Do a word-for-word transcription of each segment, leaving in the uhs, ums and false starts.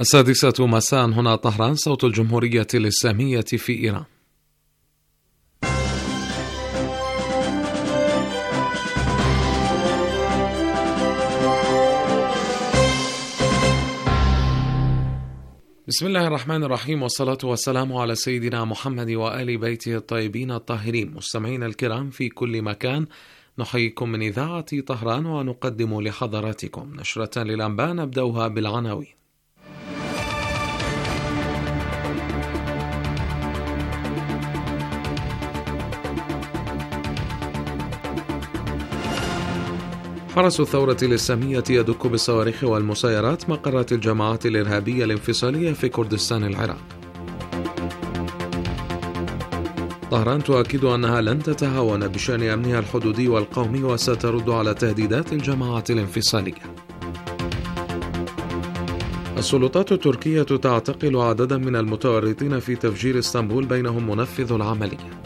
السادسة مساء هنا طهران، صوت الجمهورية الإسلامية في إيران. بسم الله الرحمن الرحيم، والصلاة والسلام على سيدنا محمد وآل بيته الطيبين الطاهرين. مستمعين الكرام في كل مكان، نحييكم من إذاعة طهران ونقدم لحضراتكم نشرة للأنباء نبدأها بالعناوين. حرس الثورة الإسلامية يدك بالصواريخ والمسيرات مقرات الجماعات الإرهابية الانفصالية في كردستان العراق. طهران تؤكد أنها لن تتهاون بشأن أمنها الحدودي والقومي وسترد على تهديدات الجماعات الانفصالية. السلطات التركية تعتقل عددا من المتورطين في تفجير اسطنبول، بينهم منفذ العملية.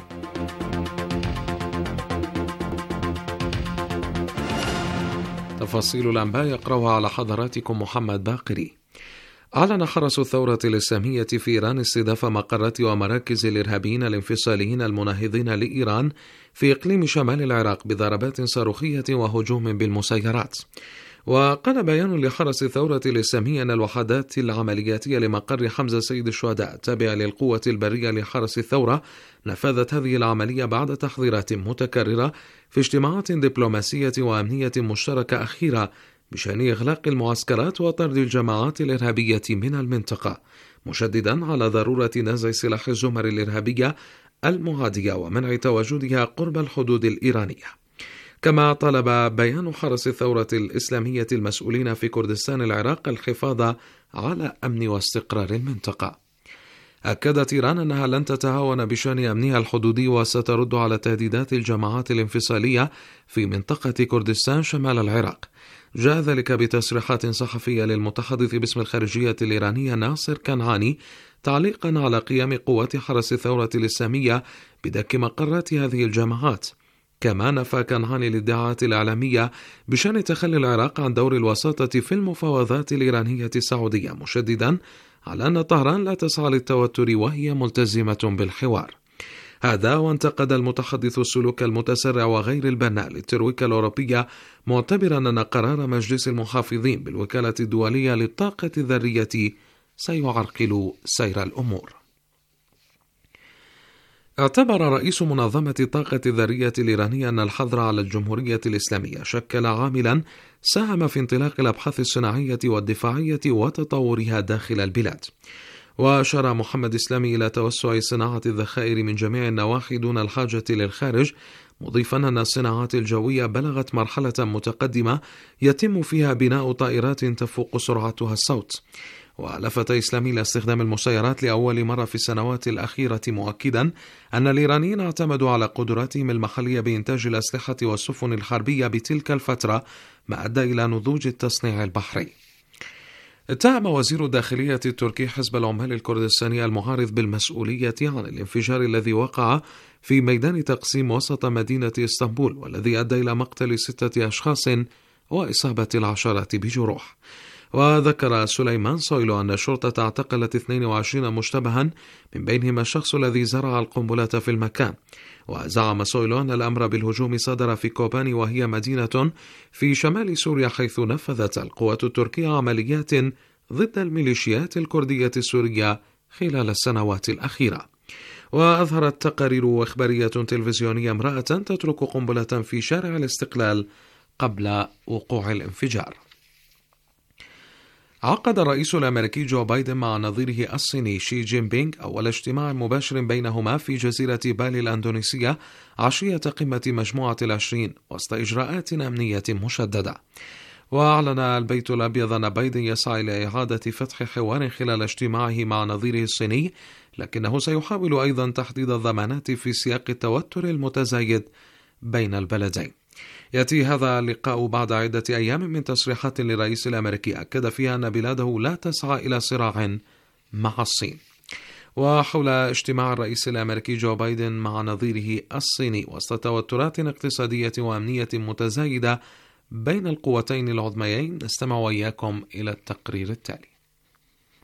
تفاصيل الأنباء يقرأها على حضراتكم محمد باقري. أعلن حرس الثورة الإسلامية في إيران استهداف مقرات ومراكز الإرهابيين الانفصاليين المناهضين لإيران في إقليم شمال العراق بضربات صاروخية وهجوم بالمسيرات. وقال بيان لحرس الثورة الإسلامية أن الوحدات العملياتية لمقر حمزة سيد الشهداء التابعة للقوة البرية لحرس الثورة نفذت هذه العملية بعد تحذيرات متكررة في اجتماعات دبلوماسية وأمنية مشتركة أخيرة بشأن إغلاق المعسكرات وطرد الجماعات الإرهابية من المنطقة، مشددا على ضرورة نزع سلاح الزمر الإرهابية المعادية ومنع تواجدها قرب الحدود الإيرانية. كما طلب بيان حرس الثورة الإسلامية المسؤولين في كردستان العراق الحفاظ على أمن واستقرار المنطقة. أكدت إيران أنها لن تتهاون بشأن أمنها الحدودي وسترد على تهديدات الجماعات الانفصالية في منطقة كردستان شمال العراق. جاء ذلك بتصريحات صحفية للمتحدث باسم الخارجية الإيرانية ناصر كنعاني تعليقا على قيام قوات حرس الثورة الإسلامية بدك مقرات هذه الجماعات. كما نفى كنعاني الادعاءات الإعلامية بشأن تخلي العراق عن دور الوساطة في المفاوضات الإيرانية السعودية، مشددا على أن طهران لا تسعى للتوتر وهي ملتزمة بالحوار. هذا وانتقد المتحدث السلوك المتسرع وغير البناء للترويكا الأوروبية، معتبرا أن قرار مجلس المحافظين بالوكالة الدولية للطاقة الذرية سيعرقل سير الأمور. اعتبر رئيس منظمة الطاقة الذرية الإيرانية أن الحظر على الجمهورية الإسلامية شكل عاملا ساهم في انطلاق الأبحاث الصناعية والدفاعية وتطورها داخل البلاد. وأشار محمد إسلامي إلى توسع صناعة الذخائر من جميع النواحي دون الحاجة للخارج، مضيفا أن الصناعات الجوية بلغت مرحلة متقدمة يتم فيها بناء طائرات تفوق سرعتها الصوت. ولفت إسلامي إلى استخدام المسيرات لأول مرة في السنوات الأخيرة، مؤكدا أن الإيرانيين اعتمدوا على قدراتهم المحلية بإنتاج الأسلحة والسفن الحربية بتلك الفترة، ما أدى إلى نضوج التصنيع البحري. اتهم وزير الداخلية التركي حزب العمال الكردستاني المعارض بالمسؤولية عن الانفجار الذي وقع في ميدان تقسيم وسط مدينة اسطنبول، والذي أدى إلى مقتل ستة أشخاص وإصابة العشرات بجروح. وذكر سليمان سويلو أن الشرطة اعتقلت اثنين وعشرين مشتبها، من بينهم الشخص الذي زرع القنبلة في المكان. وزعم سويلو أن الأمر بالهجوم صدر في كوباني، وهي مدينة في شمال سوريا، حيث نفذت القوات التركية عمليات ضد الميليشيات الكردية السورية خلال السنوات الأخيرة. وأظهرت تقارير إخبارية تلفزيونية امرأة تترك قنبلة في شارع الاستقلال قبل وقوع الانفجار. عقد الرئيس الأمريكي جو بايدن مع نظيره الصيني شي جين بينغ أول اجتماع مباشر بينهما في جزيرة بالي الأندونيسية عشية قمة مجموعة العشرين وسط إجراءات أمنية مشددة. وأعلن البيت الأبيض أن بايدن يسعى إلى إعادة فتح حوار خلال اجتماعه مع نظيره الصيني، لكنه سيحاول أيضا تحديد الضمانات في سياق التوتر المتزايد بين البلدين. يأتي هذا اللقاء بعد عدة أيام من تصريحات للرئيس الأمريكي أكد فيها أن بلاده لا تسعى إلى صراع مع الصين. وحول اجتماع الرئيس الأمريكي جو بايدن مع نظيره الصيني وسط توترات اقتصادية وأمنية متزايدة بين القوتين العظميين، نستمع وإياكم إلى التقرير التالي.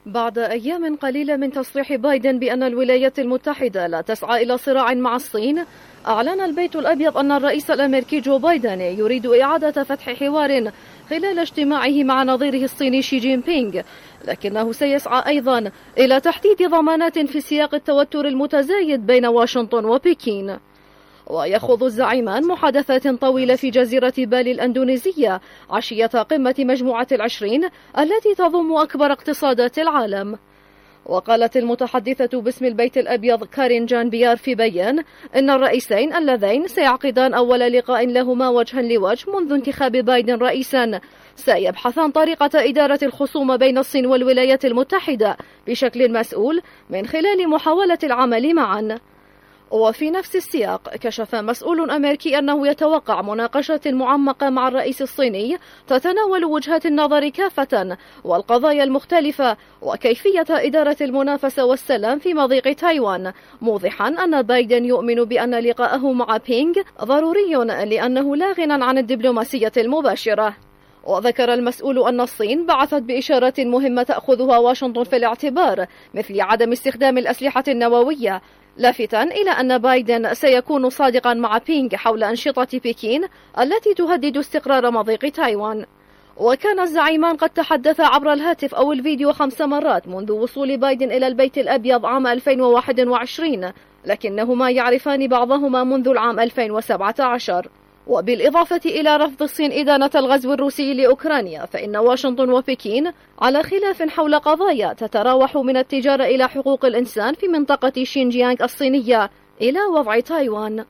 بعد أيام قليلة من تصريح بايدن بأن الولايات المتحدة لا تسعى إلى صراع مع الصين، أعلن البيت الأبيض أن الرئيس الأمريكي جو بايدن يريد إعادة فتح حوار خلال اجتماعه مع نظيره الصيني شي جين بينغ، لكنه سيسعى أيضا إلى تحديد ضمانات في سياق التوتر المتزايد بين واشنطن وبكين. ويخوض الزعيمان محادثات طويلة في جزيرة بالي الأندونيسية عشية قمة مجموعة العشرين التي تضم أكبر اقتصادات العالم. وقالت المتحدثة باسم البيت الأبيض كارين جان بيار في بيان إن الرئيسين اللذين سيعقدان أول لقاء لهما وجها لوجه منذ انتخاب بايدن رئيسا سيبحثان طريقة إدارة الخصومة بين الصين والولايات المتحدة بشكل مسؤول من خلال محاولة العمل معا. وفي نفس السياق كشف مسؤول أمريكي أنه يتوقع مناقشة معمقة مع الرئيس الصيني تتناول وجهات النظر كافة والقضايا المختلفة وكيفية إدارة المنافسة والسلام في مضيق تايوان، موضحا أن بايدن يؤمن بأن لقاءه مع بينغ ضروري لأنه لا غنى عن الدبلوماسية المباشرة. وذكر المسؤول أن الصين بعثت بإشارات مهمة تأخذها واشنطن في الاعتبار مثل عدم استخدام الأسلحة النووية، لافتا إلى أن بايدن سيكون صادقا مع بينغ حول أنشطة بكين التي تهدد استقرار مضيق تايوان. وكان الزعيمان قد تحدثا عبر الهاتف أو الفيديو خمس مرات منذ وصول بايدن إلى البيت الأبيض عام ألفين وواحد وعشرين، لكنهما يعرفان بعضهما منذ العام ألفين وسبعة عشر. وبالإضافة إلى رفض الصين إدانة الغزو الروسي لأوكرانيا، فإن واشنطن وبكين على خلاف حول قضايا تتراوح من التجارة إلى حقوق الإنسان في منطقة شينجيانغ الصينية إلى وضع تايوان.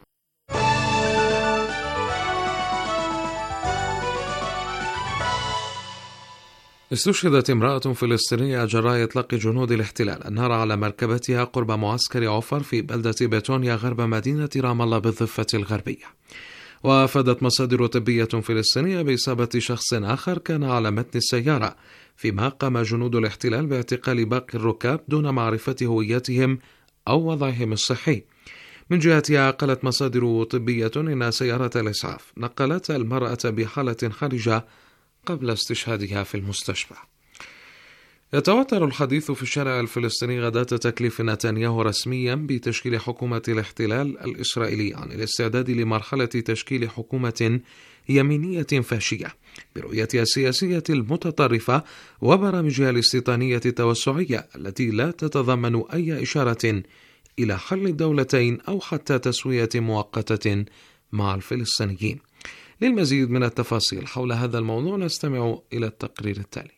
استشهدت امرأة فلسطينية جراء إطلاق جنود الاحتلال النار على مركبتها قرب معسكر عفر في بلدة بيتونيا غرب مدينة رام الله بالضفة الغربية. وأفادت مصادر طبية فلسطينية بإصابة شخص آخر كان على متن السيارة، فيما قام جنود الاحتلال باعتقال باقي الركاب دون معرفة هويتهم أو وضعهم الصحي. من جهتها قالت مصادر طبية إن سيارة الإسعاف نقلت المرأة بحالة خارجة قبل استشهادها في المستشفى. يتواتر الحديث في الشارع الفلسطيني غداة تكليف نتنياهو رسميا بتشكيل حكومة الاحتلال الإسرائيلي عن الاستعداد لمرحلة تشكيل حكومة يمينية فاشية برؤيتها السياسية المتطرفة وبرامجها الاستيطانية التوسعية التي لا تتضمن أي إشارة إلى حل الدولتين أو حتى تسوية مؤقتة مع الفلسطينيين. للمزيد من التفاصيل حول هذا الموضوع نستمع إلى التقرير التالي.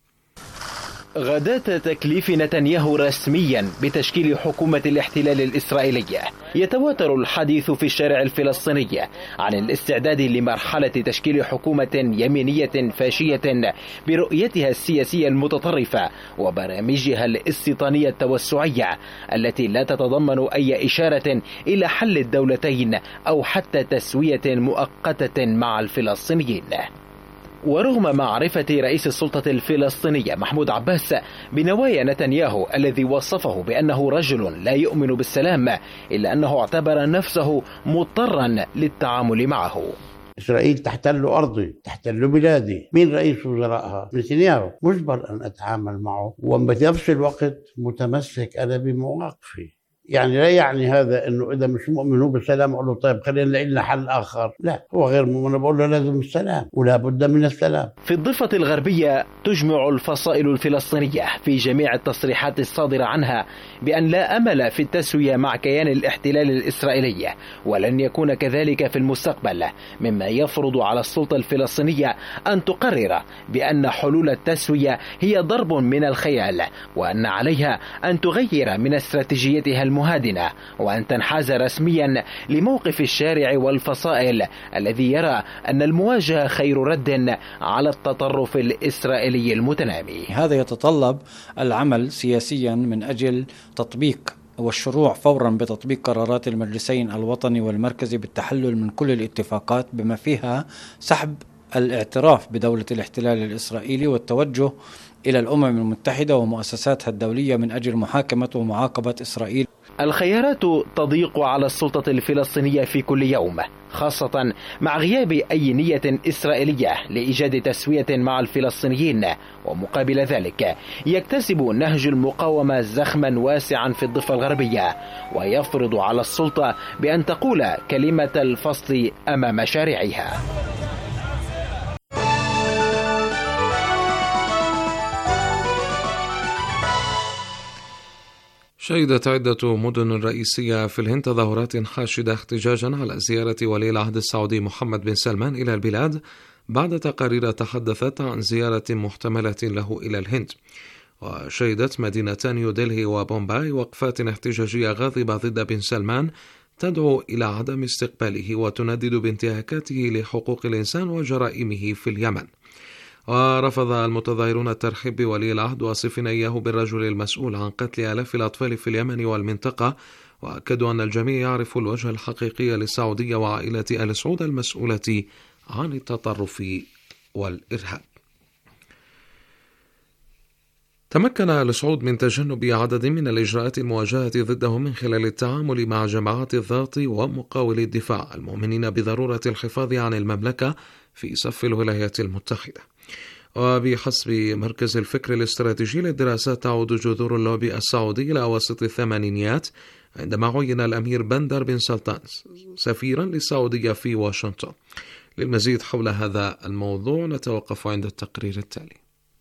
غداة تكليف نتنياهو رسميا بتشكيل حكومة الاحتلال الإسرائيلية، يتواتر الحديث في الشارع الفلسطيني عن الاستعداد لمرحلة تشكيل حكومة يمينية فاشية برؤيتها السياسية المتطرفة وبرامجها الاستيطانية التوسعية التي لا تتضمن أي إشارة إلى حل الدولتين أو حتى تسوية مؤقتة مع الفلسطينيين. ورغم معرفة رئيس السلطة الفلسطينية محمود عباس بنوايا نتنياهو الذي وصفه بأنه رجل لا يؤمن بالسلام، إلا أنه اعتبر نفسه مضطرا للتعامل معه. إسرائيل تحتل أرضي، تحتل بلادي، مين رئيس وزرائها؟ نتنياهو. مجبر أن أتعامل معه، وبنفس الوقت متمسك أنا بمواقفي. يعني لا يعني هذا انه اذا مش مؤمن هو بالسلام اقول له طيب خلينا نلاقي لنا حل اخر، لا، هو غير مؤمن بقول له لازم السلام ولا بد من السلام. في الضفة الغربية تجمع الفصائل الفلسطينية في جميع التصريحات الصادرة عنها بأن لا أمل في التسوية مع كيان الاحتلال الإسرائيلي ولن يكون كذلك في المستقبل، مما يفرض على السلطة الفلسطينية أن تقرر بأن حلول التسوية هي ضرب من الخيال، وأن عليها أن تغير من استراتيجيتها المهادنة وأن تنحاز رسميا لموقف الشارع والفصائل الذي يرى أن المواجهة خير رد على التطرف الإسرائيلي المتنامي. هذا يتطلب العمل سياسيا من أجل تطبيق والشروع فورا بتطبيق قرارات المجلسين الوطني والمركزي بالتحلل من كل الاتفاقات بما فيها سحب الاعتراف بدولة الاحتلال الإسرائيلي والتوجه إلى الأمم المتحدة ومؤسساتها الدولية من أجل محاكمة ومعاقبة إسرائيل. الخيارات تضيق على السلطة الفلسطينية في كل يوم، خاصة مع غياب أي نية إسرائيلية لإيجاد تسوية مع الفلسطينيين، ومقابل ذلك يكتسب نهج المقاومة زخما واسعا في الضفة الغربية، ويفرض على السلطة بأن تقول كلمة الفصل أمام شارعها. شهدت عدة مدن رئيسية في الهند تظاهرات حاشدة احتجاجا على زيارة ولي العهد السعودي محمد بن سلمان إلى البلاد بعد تقارير تحدثت عن زيارة محتملة له إلى الهند. وشهدت مدينتان نيودلهي وبومباي وقفات احتجاجية غاضبة ضد بن سلمان تدعو إلى عدم استقباله وتندد بانتهاكاته لحقوق الإنسان وجرائمه في اليمن. ورفض المتظاهرون الترحيب بولي العهد واصفين إياه بالرجل المسؤول عن قتل آلاف الأطفال في اليمن والمنطقة، وأكدوا أن الجميع يعرف الوجه الحقيقي للسعودية وعائلة آل سعود المسؤولة عن التطرف والإرهاب. تمكن آل سعود من تجنب عدد من الإجراءات المواجهة ضدهم من خلال التعامل مع جماعات الضغط ومقاولي الدفاع المؤمنين بضرورة الحفاظ عن المملكة في صف الولايات المتحدة. وبحسب مركز الفكر الاستراتيجي للدراسات تعود جذور اللوبي السعودي إلى أواسط الثمانينيات عندما عين الأمير بندر بن سلطان سفيرا للسعودية في واشنطن. للمزيد حول هذا الموضوع نتوقف عند التقرير التالي.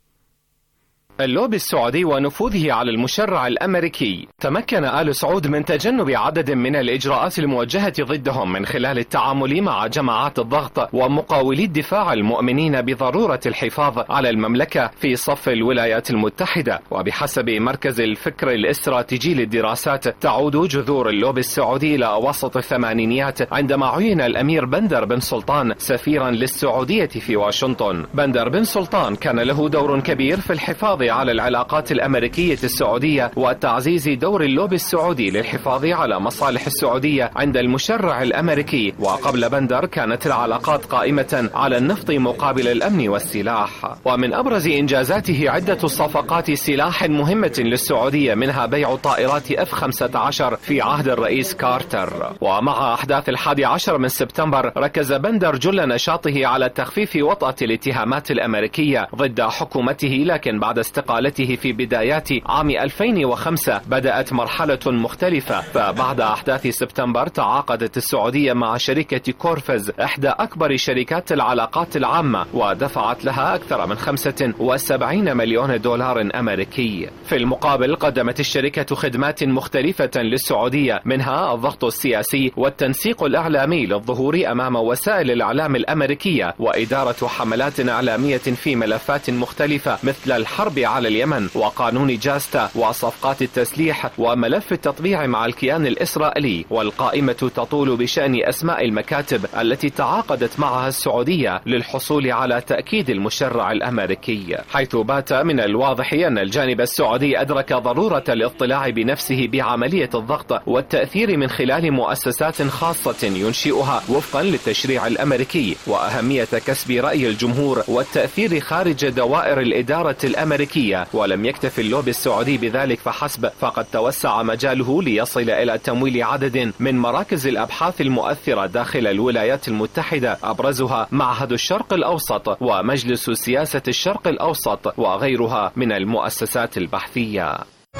اللوبي السعودي ونفوذه على المشرع الأمريكي. تمكن آل سعود من تجنب عدد من الإجراءات الموجهة ضدهم من خلال التعامل مع جماعات الضغط ومقاولي الدفاع المؤمنين بضرورة الحفاظ على المملكة في صف الولايات المتحدة. وبحسب مركز الفكر الاستراتيجي للدراسات تعود جذور اللوبي السعودي إلى أواسط الثمانينيات عندما عين الأمير بندر بن سلطان سفيرا للسعودية في واشنطن. بندر بن سلطان كان له دور كبير في الحفاظ على العلاقات الأمريكية السعودية وتعزيز دور اللوبي السعودي للحفاظ على مصالح السعودية عند المشرع الأمريكي. وقبل بندر كانت العلاقات قائمة على النفط مقابل الأمن والسلاح. ومن أبرز إنجازاته عدة صفقات سلاح مهمة للسعودية، منها بيع طائرات إف خمسة عشر في عهد الرئيس كارتر. ومع أحداث الحادي عشر من سبتمبر ركز بندر جل نشاطه على تخفيف وطأة الاتهامات الأمريكية ضد حكومته، لكن بعد استقالته في بدايات عام ألفين وخمسة بدأت مرحلة مختلفة. فبعد أحداث سبتمبر تعاقدت السعودية مع شركة كورفز إحدى أكبر شركات العلاقات العامة، ودفعت لها أكثر من خمسة وسبعين مليون دولار أمريكي. في المقابل قدمت الشركة خدمات مختلفة للسعودية، منها الضغط السياسي والتنسيق الإعلامي للظهور أمام وسائل الإعلام الأمريكية، وإدارة حملات إعلامية في ملفات مختلفة مثل الحرب على اليمن وقانون جاستا وصفقات التسليح وملف التطبيع مع الكيان الإسرائيلي. والقائمة تطول بشأن أسماء المكاتب التي تعاقدت معها السعودية للحصول على تأكيد المشرع الأمريكي، حيث بات من الواضح أن الجانب السعودي أدرك ضرورة الاطلاع بنفسه بعملية الضغط والتأثير من خلال مؤسسات خاصة ينشئها وفقا للتشريع الأمريكي، وأهمية كسب رأي الجمهور والتأثير خارج دوائر الإدارة الأمريكية. ولم يكتف اللوبي السعودي بذلك فحسب، فقد توسع مجاله ليصل إلى تمويل عدد من مراكز الأبحاث المؤثرة داخل الولايات المتحدة، أبرزها معهد الشرق الأوسط ومجلس سياسة الشرق الأوسط وغيرها من المؤسسات البحثية.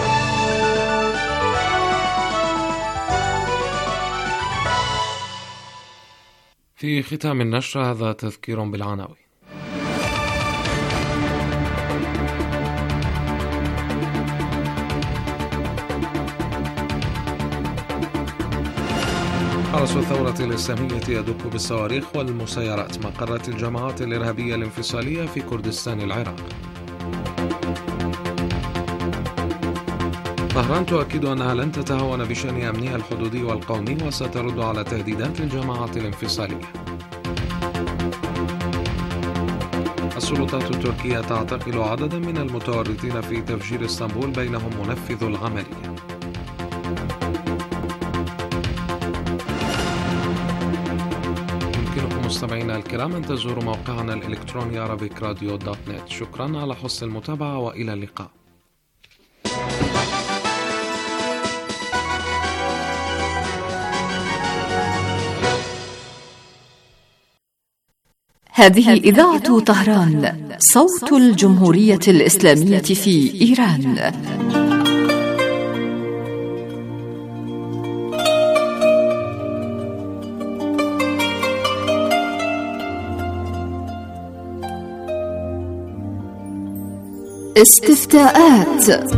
في ختام النشر هذا تذكير بالعناوين. حرس الثورة الإسلامية يدق بالصواريخ والمسيرات مقرات الجماعات الإرهابية الانفصالية في كردستان العراق. طهران تؤكد أنها لن تتهاون بشأن أمنها الحدودي والقومي وسترد على تهديدات الجماعات الانفصالية. السلطات التركية تعتقل عددا من المتورطين في تفجير اسطنبول بينهم منفذ العملية. يمكنكم مستمعينا الكرام أن تزوروا موقعنا الإلكتروني عربيك راديو دوت نت. شكرا على حسن المتابعة وإلى اللقاء. هذه إذاعة طهران، صوت الجمهورية الإسلامية في إيران. استفتاءات.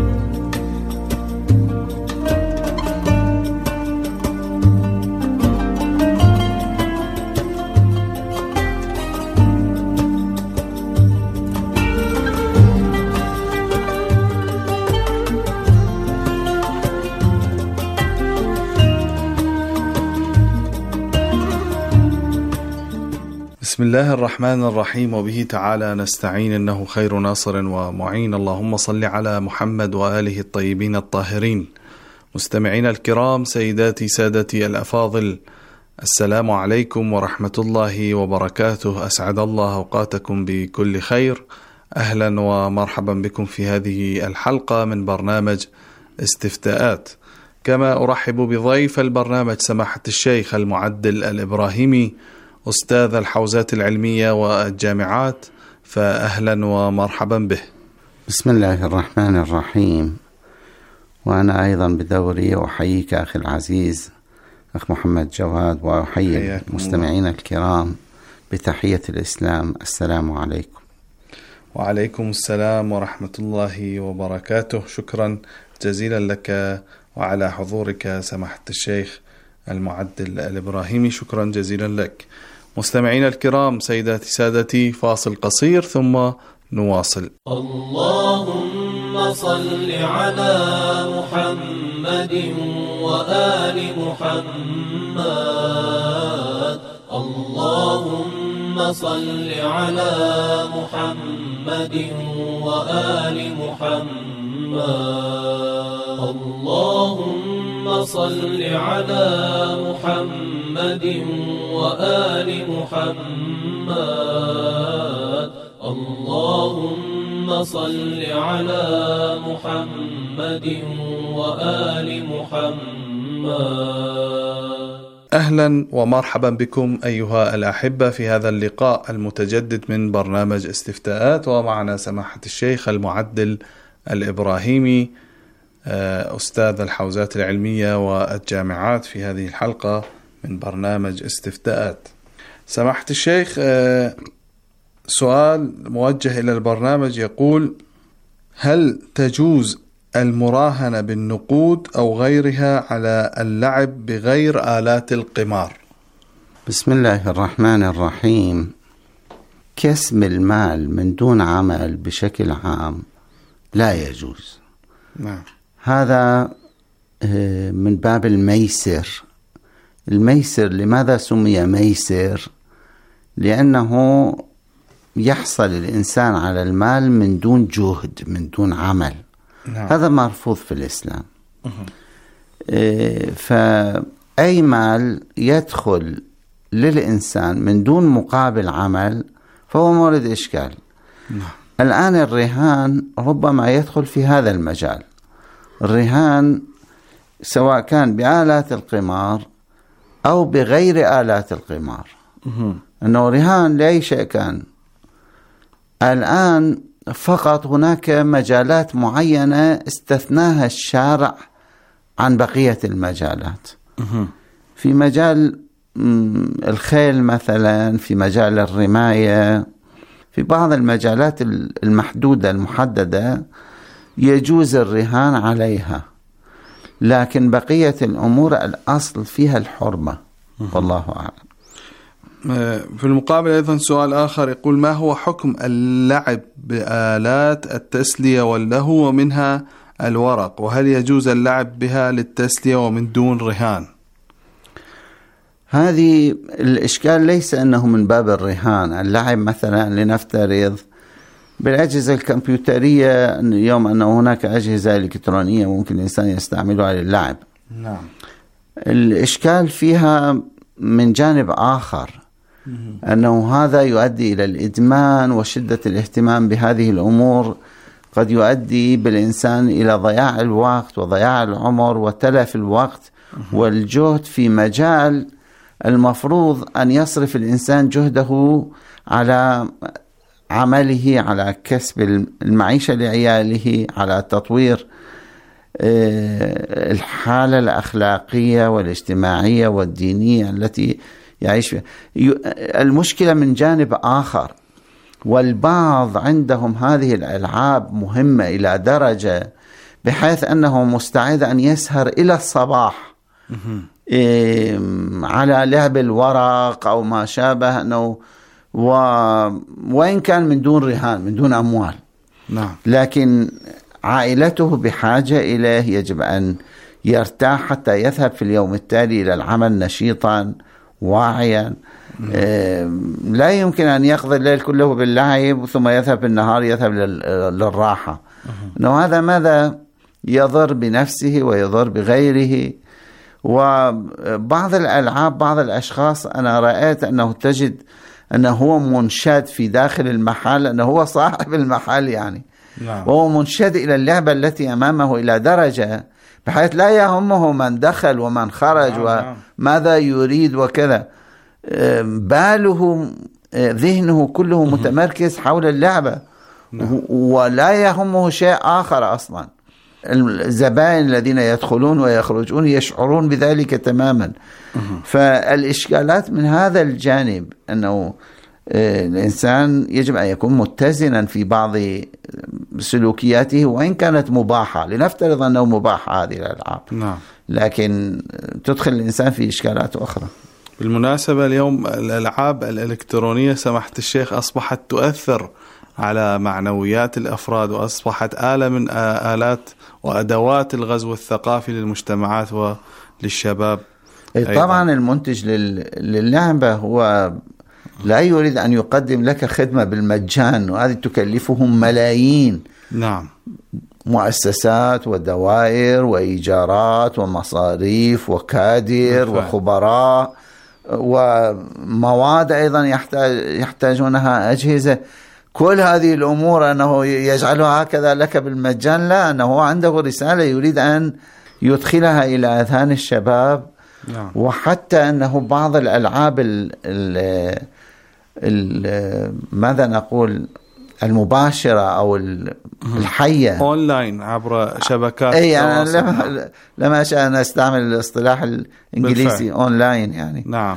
بسم الله الرحمن الرحيم، وبه تعالى نستعين، إنه خير ناصر ومعين. اللهم صل على محمد وآله الطيبين الطاهرين. مستمعين الكرام، سيداتي سادتي الأفاضل، السلام عليكم ورحمة الله وبركاته. أسعد الله أوقاتكم بكل خير. أهلا ومرحبا بكم في هذه الحلقة من برنامج استفتاءات. كما أرحب بضيف البرنامج سماحة الشيخ المعدل الإبراهيمي، أستاذ الحوزات العلمية والجامعات، فأهلا ومرحبا به. بسم الله الرحمن الرحيم. وأنا أيضا بدوري أحييك أخي العزيز أخ محمد جواد، وأحيي المستمعين الكرام بتحية الإسلام. السلام عليكم. وعليكم السلام ورحمة الله وبركاته. شكرا جزيلا لك وعلى حضورك سماحة الشيخ المعدل الإبراهيمي، شكرا جزيلا لك. مستمعين الكرام، سيداتي سادتي، فاصل قصير ثم نواصل. اللهم صل على محمد وآل محمد. اللهم صل على محمد وآل محمد. اللهم صل على محمد وآل محمد. اللهم صل على محمد وآل محمد. أهلا ومرحبا بكم أيها الأحبة في هذا اللقاء المتجدد من برنامج استفتاءات، ومعنا سماحة الشيخ المعدل الإبراهيمي، أستاذ الحوزات العلمية والجامعات، في هذه الحلقة من برنامج استفتاءات. سماحة الشيخ، سؤال موجه إلى البرنامج يقول: هل تجوز المراهنة بالنقود أو غيرها على اللعب بغير آلات القمار؟ بسم الله الرحمن الرحيم. كسب المال من دون عمل بشكل عام لا يجوز. نعم. هذا من باب الميسر. الميسر لماذا سمي ميسر؟ لأنه يحصل الإنسان على المال من دون جهد، من دون عمل. نعم. هذا مرفوض في الإسلام. فأي مال يدخل للإنسان من دون مقابل عمل فهو مورد إشكال. نعم. الآن الرهان ربما يدخل في هذا المجال. الرهان سواء كان بآلات القمار أو بغير آلات القمار، أنه رهان لأي شيء كان. الآن فقط هناك مجالات معينة استثناها الشارع عن بقية المجالات. في مجال الخيل مثلا، في مجال الرماية، في بعض المجالات المحدودة المحددة يجوز الرهان عليها، لكن بقية الأمور الأصل فيها الحرمة، والله أعلم. في المقابل أيضا سؤال آخر يقول: ما هو حكم اللعب بآلات التسلية واللهو ومنها الورق، وهل يجوز اللعب بها للتسلية ومن دون رهان؟ هذه الإشكال ليس أنه من باب الرهان. اللعب مثلا لنفترض بالأجهزة الكمبيوترية، اليوم أنه هناك أجهزة إلكترونية ممكن الإنسان يستعملها للعب. نعم. الإشكال فيها من جانب آخر، أنه هذا يؤدي إلى الإدمان، وشدة الاهتمام بهذه الأمور قد يؤدي بالإنسان إلى ضياع الوقت وضياع العمر وتلف الوقت والجهد في مجال المفروض أن يصرف الإنسان جهده على عمله، على كسب المعيشة لعياله، على تطوير الحالة الأخلاقية والاجتماعية والدينية التي يعيش فيها. المشكلة من جانب آخر، والبعض عندهم هذه الألعاب مهمة إلى درجة بحيث أنه مستعد أن يسهر إلى الصباح على لعب الورق أو ما شابه، أنه و... وإن كان من دون رهان، من دون أموال. نعم. لكن عائلته بحاجة إليه، يجب أن يرتاح حتى يذهب في اليوم التالي إلى العمل نشيطا واعيا. لا يمكن أن يقضي الليل كله باللعب ثم يذهب بالنهار يذهب للراحة. إنه هذا ماذا يضر بنفسه ويضر بغيره. وبعض الألعاب، بعض الأشخاص أنا رأيت أنه تجد أنه هو منشد في داخل المحل، أنه هو صاحب المحل يعني. نعم. وهو منشد إلى اللعبة التي أمامه إلى درجة بحيث لا يهمه من دخل ومن خرج نعم. وماذا يريد وكذا. باله، ذهنه كله متمركز حول اللعبة. نعم. ولا يهمه شيء آخر أصلا. الزبائن الذين يدخلون ويخرجون يشعرون بذلك تماما. فالإشكالات من هذا الجانب، أنه الإنسان يجب أن يكون متزنا في بعض سلوكياته وإن كانت مباحة. لنفترض أنه مباح هذه الألعاب. نعم. لكن تدخل الإنسان في إشكالات أخرى. بالمناسبة اليوم الألعاب الإلكترونية سماحة الشيخ أصبحت تؤثر على معنويات الأفراد، وأصبحت آلة من آلات وأدوات الغزو الثقافي للمجتمعات وللشباب. طبعا المنتج للعبة هو لا يريد أن يقدم لك خدمة بالمجان، وهذه تكلفهم ملايين. نعم. مؤسسات ودوائر وإيجارات ومصاريف وكادر بالفعل. وخبراء ومواد أيضا يحتاج يحتاجونها، أجهزة. كل هذه الأمور أنه يجعلها هكذا لك بالمجان، لا، أنه عنده رسالة يريد أن يدخلها إلى أذهان الشباب. نعم. وحتى أنه بعض الألعاب ال ال ال ماذا نقول المباشرة أو الحية أونلاين عبر شبكات. أي أنا لما لما أشاء أن أستعمل الاصطلاح الإنجليزي بالفعل. أونلاين يعني. نعم.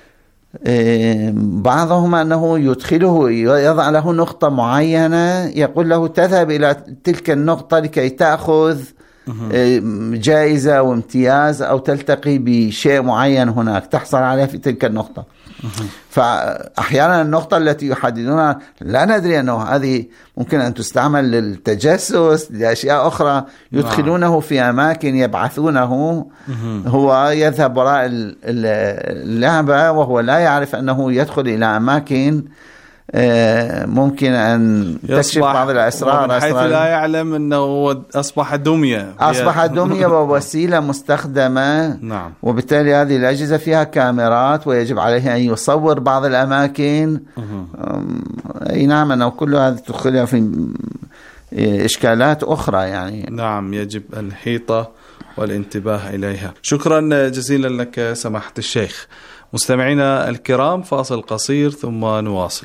بعضهم أنه يدخله، يضع له نقطة معينة، يقول له تذهب إلى تلك النقطة لكي تأخذ جائزة وامتياز أو تلتقي بشيء معين هناك تحصل عليه في تلك النقطة. فأحيانا النقطة التي يحددونها لا ندري أنه هذه ممكن أن تستعمل للتجسس لأشياء أخرى. يدخلونه في أماكن يبعثونه، هو يذهب وراء اللعبة وهو لا يعرف أنه يدخل إلى أماكن ممكن أن تكشف بعض الأسرار، حيث لا يعلم أنه أصبح دمية أصبح دمية ووسيلة مستخدمة. نعم. وبالتالي هذه الأجهزة فيها كاميرات ويجب عليه أن يصور بعض الأماكن. أي نعم، أنه كل هذا تدخلها في إشكالات أخرى يعني. نعم، يجب الحيطة والانتباه إليها. شكرا جزيلا لك سماحة الشيخ. مستمعينا الكرام، فاصل قصير ثم نواصل.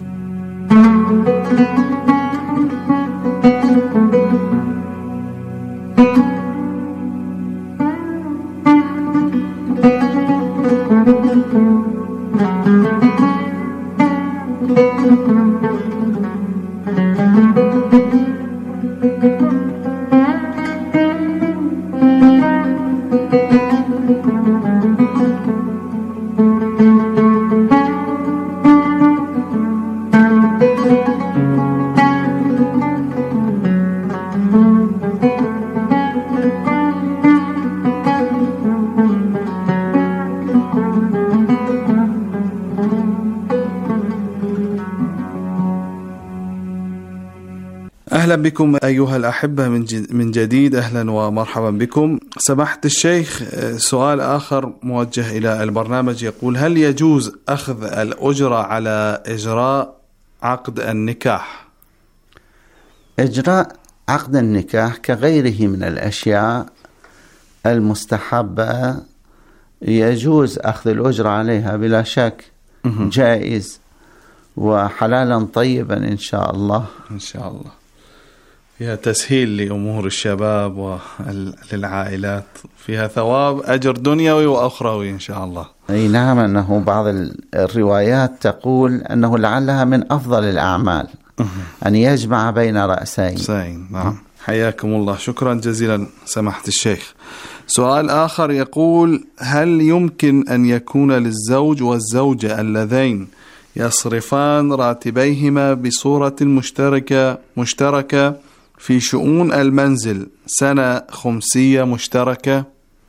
أهلا بكم أيها الأحبة من جديد، أهلا ومرحبا بكم. سماحة الشيخ، سؤال آخر موجه إلى البرنامج يقول: هل يجوز أخذ الأجرة على إجراء عقد النكاح؟ إجراء عقد النكاح كغيره من الأشياء المستحبة يجوز أخذ الأجرة عليها بلا شك، جائز وحلالا طيبا إن شاء الله. إن شاء الله فيها تسهيل لأمور الشباب وللعائلات، فيها ثواب أجر دنيوي وأخروي إن شاء الله. أي نعم، أنه بعض الروايات تقول أنه لعلها من أفضل الأعمال أن يجمع بين رأسين. سين. نعم. حياكم الله، شكرا جزيلا سماحة الشيخ. سؤال آخر يقول: هل يمكن أن يكون للزوج والزوجة اللذين يصرفان راتبيهما بصورة مشتركة مشتركة في شؤون المنزل سنة خمسية مشتركة؟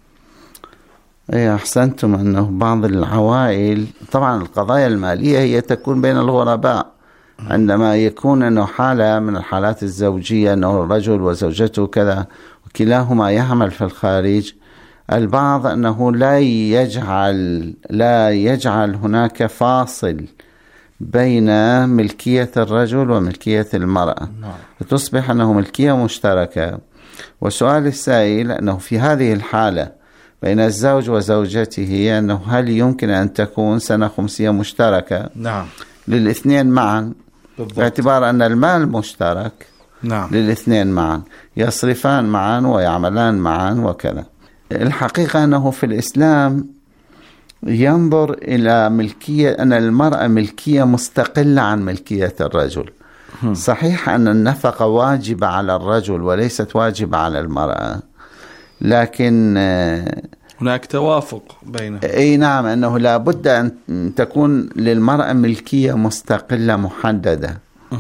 أي أحسنتم، أنه بعض العوائل طبعا القضايا المالية هي تكون بين الغرباء، عندما يكون أنه حالة من الحالات الزوجية أنه الرجل وزوجته كذا وكلاهما يعمل في الخارج، البعض أنه لا يجعل لا يجعل هناك فاصل بين ملكية الرجل وملكية المرأة، فتصبح أنه ملكية مشتركة. وسؤال السائل أنه في هذه الحالة بين الزوج وزوجته أنه هل يمكن أن تكون سنة خمسية مشتركة؟ نعم، للاثنين معا، بالضبط. باعتبار أن المال مشترك. نعم. للاثنين معا يصرفان معا ويعملان معا وكذا. الحقيقة أنه في الإسلام ينظر إلى ملكية، أن المرأة ملكية مستقلة عن ملكية الرجل. صحيح أن النفقة واجبة على الرجل وليست واجبة على المرأة، لكن هناك توافق بينهم. أي نعم، أنه لا بد أن تكون للمرأة ملكية مستقلة محددة،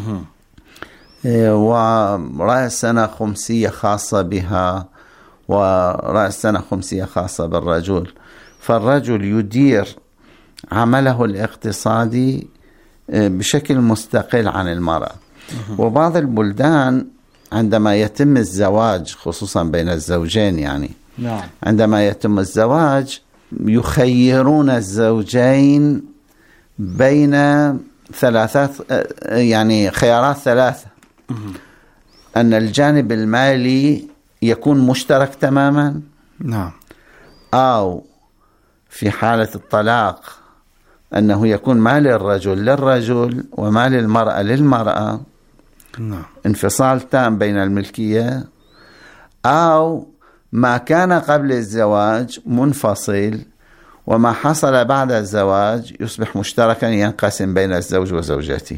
ورأس سنة خمسية خاصة بها ورأس سنة خمسية خاصة بالرجل. فالرجل يدير عمله الاقتصادي بشكل مستقل عن المرأة. وبعض البلدان عندما يتم الزواج خصوصا بين الزوجين، يعني نعم. عندما يتم الزواج يخيرون الزوجين بين ثلاثات، يعني خيارات ثلاثة: أن الجانب المالي يكون مشترك تماما، نعم، أو في حالة الطلاق أنه يكون مال الرجل للرجل ومال المرأة للمرأة، نعم، انفصال تام بين الملكية، أو ما كان قبل الزواج منفصل وما حصل بعد الزواج يصبح مشتركا ينقسم بين الزوج وزوجته.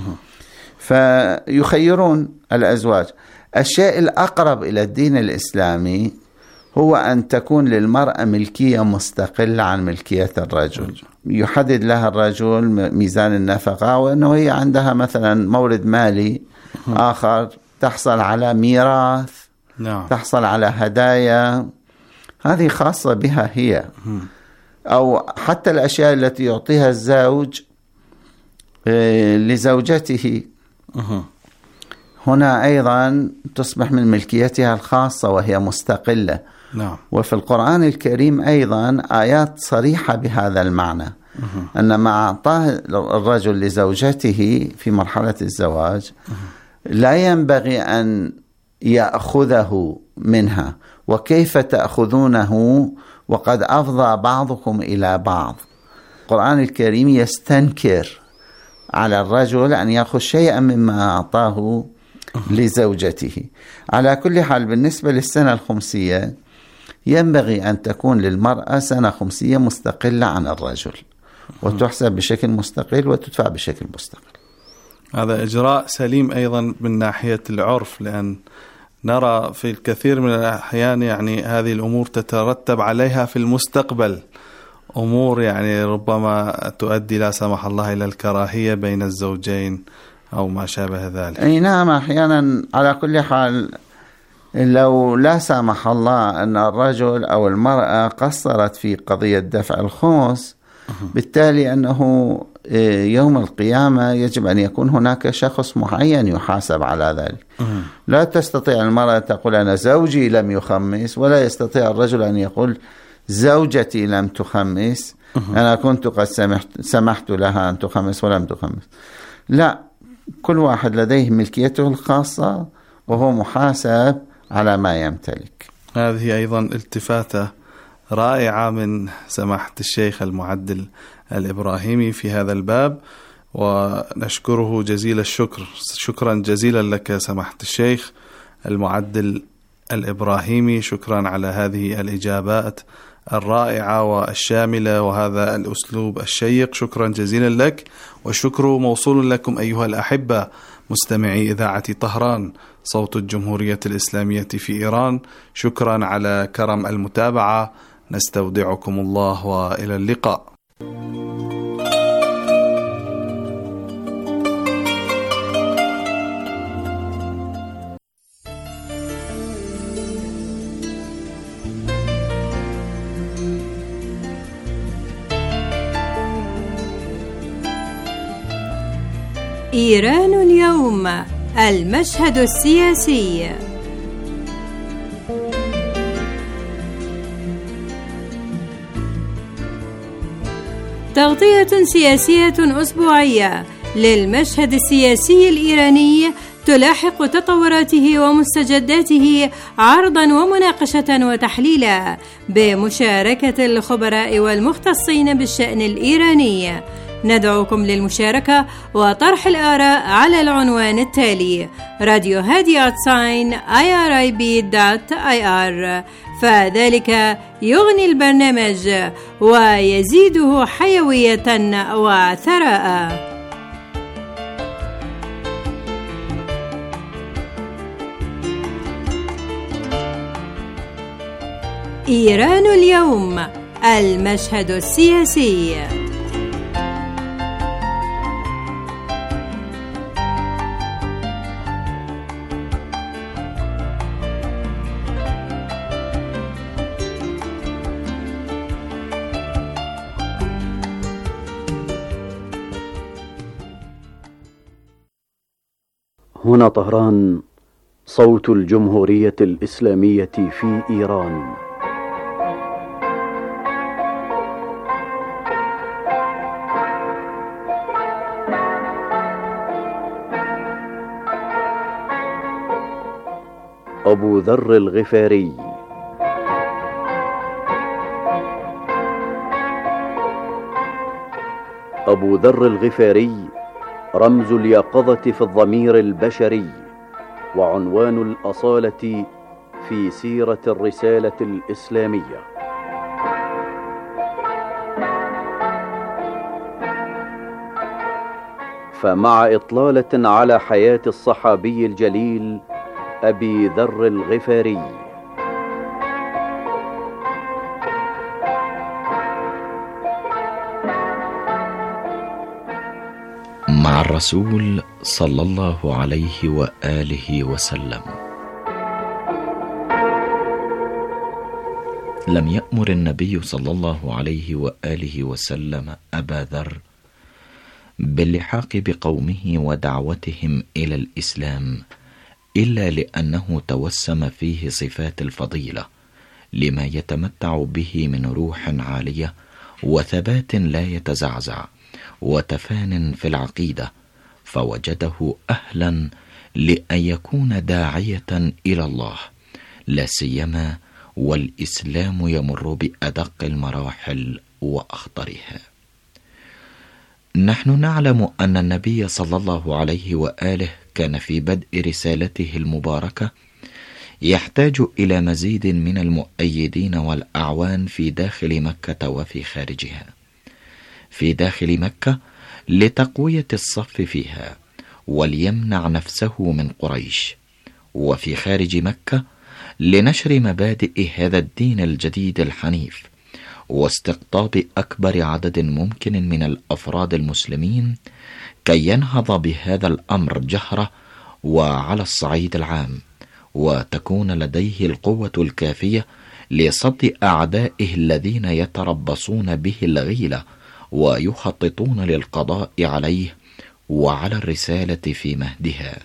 فيخيرون الأزواج. الشيء الأقرب إلى الدين الإسلامي هو أن تكون للمرأة ملكية مستقلة عن ملكية الرجل. يحدد لها الرجل ميزان النفقة، وأنه هي عندها مثلا مورد مالي آخر، تحصل على ميراث، نعم، تحصل على هدايا، هذه خاصة بها هي، أو حتى الأشياء التي يعطيها الزوج لزوجته هنا أيضا تصبح من ملكيتها الخاصة وهي مستقلة. نعم. وفي القرآن الكريم أيضا آيات صريحة بهذا المعنى، أن ما أعطاه الرجل لزوجته في مرحلة الزواج لا ينبغي أن يأخذه منها، وكيف تأخذونه وقد أفضى بعضكم إلى بعض. القرآن الكريم يستنكر على الرجل أن يأخذ شيئا مما أعطاه لزوجته. على كل حال، بالنسبة للسنة الخمسية ينبغي أن تكون للمرأة سنة خمسية مستقلة عن الرجل، وتحسب بشكل مستقل وتدفع بشكل مستقل. هذا إجراء سليم أيضا من ناحية العرف، لأن نرى في الكثير من الأحيان يعني هذه الأمور تترتب عليها في المستقبل أمور يعني ربما تؤدي لا سمح الله إلى الكراهية بين الزوجين أو ما شابه ذلك. أي نعم، أحيانا. على كل حال، لو لا سمح الله أن الرجل أو المرأة قصرت في قضية دفع الخمس، بالتالي أنه يوم القيامة يجب أن يكون هناك شخص معين يحاسب على ذلك. لا تستطيع المرأة تقول أنا زوجي لم يخمس، ولا يستطيع الرجل أن يقول زوجتي لم تخمس، أنا كنت قد سمحت, سمحت لها أن تخمس ولم تخمس. لا، كل واحد لديه ملكيته الخاصة وهو محاسب على ما يمتلك. هذه أيضا التفاتة رائعة من سماحة الشيخ المعدل الإبراهيمي في هذا الباب، ونشكره جزيل الشكر. شكرا جزيلا لك سماحة الشيخ المعدل الإبراهيمي، شكرا على هذه الإجابات الرائعة والشاملة وهذا الأسلوب الشيق. شكرا جزيلا لك، والشكر موصول لكم أيها الأحبة مستمعي إذاعة طهران صوت الجمهورية الإسلامية في إيران. شكرا على كرم المتابعة، نستودعكم الله وإلى اللقاء. إيران اليوم، المشهد السياسي. تغطية سياسية أسبوعية للمشهد السياسي الإيراني تلاحق تطوراته ومستجداته عرضا ومناقشة وتحليلا بمشاركة الخبراء والمختصين بالشأن الإيراني. ندعوكم للمشاركة وطرح الآراء على العنوان التالي: راديو هادي آتساين آي آر آي بي دوت آي آر، فذلك يغني البرنامج ويزيده حيوية وثراء. إيران اليوم، المشهد السياسي. هنا طهران صوت الجمهورية الإسلامية في إيران. أبو ذر الغفاري. أبو ذر الغفاري رمز اليقظة في الضمير البشري، وعنوان الأصالة في سيرة الرسالة الإسلامية. فمع إطلالة على حياة الصحابي الجليل أبي ذر الغفاري، مع الرسول صلى الله عليه وآله وسلم. لم يأمر النبي صلى الله عليه وآله وسلم أبا ذر باللحاق بقومه ودعوتهم إلى الإسلام إلا لأنه توسم فيه صفات الفضيلة، لما يتمتع به من روح عالية وثبات لا يتزعزع وتفان في العقيدة، فوجده أهلا لأن يكون داعية إلى الله، لا سيما والإسلام يمر بأدق المراحل وأخطرها. نحن نعلم أن النبي صلى الله عليه وآله كان في بدء رسالته المباركة يحتاج إلى مزيد من المؤيدين والأعوان في داخل مكة وفي خارجها. في داخل مكة لتقوية الصف فيها وليمنع نفسه من قريش، وفي خارج مكة لنشر مبادئ هذا الدين الجديد الحنيف واستقطاب أكبر عدد ممكن من الأفراد المسلمين كي ينهض بهذا الأمر جهرة وعلى الصعيد العام، وتكون لديه القوة الكافية لصد أعدائه الذين يتربصون به الغيلة ويخططون للقضاء عليه وعلى الرسالة في مهدها.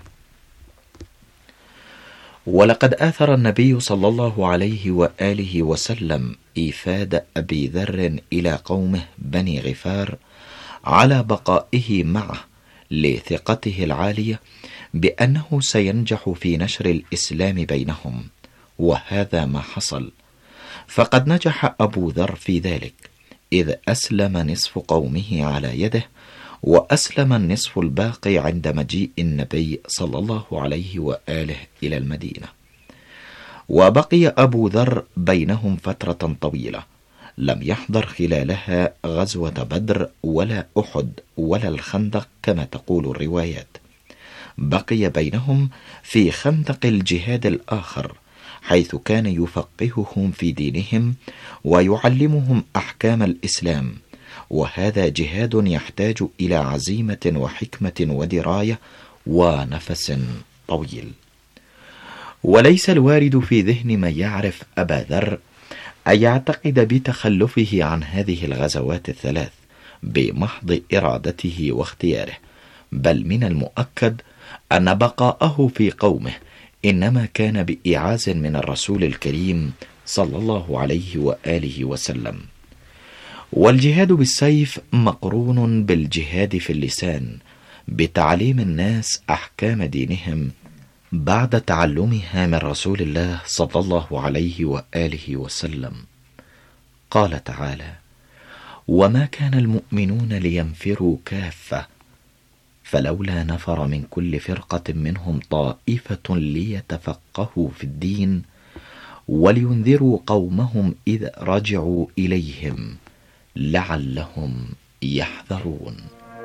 ولقد آثر النبي صلى الله عليه وآله وسلم إيفاد أبي ذر إلى قومه بني غفار على بقائه معه لثقته العالية بأنه سينجح في نشر الإسلام بينهم، وهذا ما حصل. فقد نجح أبو ذر في ذلك، إذ أسلم نصف قومه على يده، وأسلم النصف الباقي عند مجيء النبي صلى الله عليه وآله إلى المدينة. وبقي أبو ذر بينهم فترة طويلة، لم يحضر خلالها غزوة بدر ولا أحد ولا الخندق كما تقول الروايات. بقي بينهم في خندق الجهاد الآخر، حيث كان يفقههم في دينهم ويعلمهم أحكام الإسلام، وهذا جهاد يحتاج إلى عزيمة وحكمة ودراية ونفس طويل. وليس الوارد في ذهن من يعرف أبا ذر أن يعتقد بتخلفه عن هذه الغزوات الثلاث بمحض إرادته واختياره، بل من المؤكد أن بقاءه في قومه إنما كان بإعاز من الرسول الكريم صلى الله عليه وآله وسلم. والجهاد بالسيف مقرون بالجهاد في اللسان، بتعليم الناس أحكام دينهم بعد تعلمها من رسول الله صلى الله عليه وآله وسلم. قال تعالى: وما كان المؤمنون لينفروا كافة فلولا نفر من كل فرقة منهم طائفة ليتفقهوا في الدين ولينذروا قومهم إذ رجعوا إليهم لعلهم يحذرون.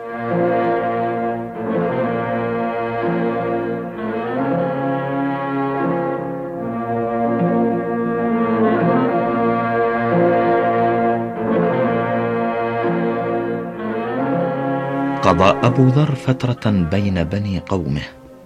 قضى أبو ذر فترة بين بني قومه،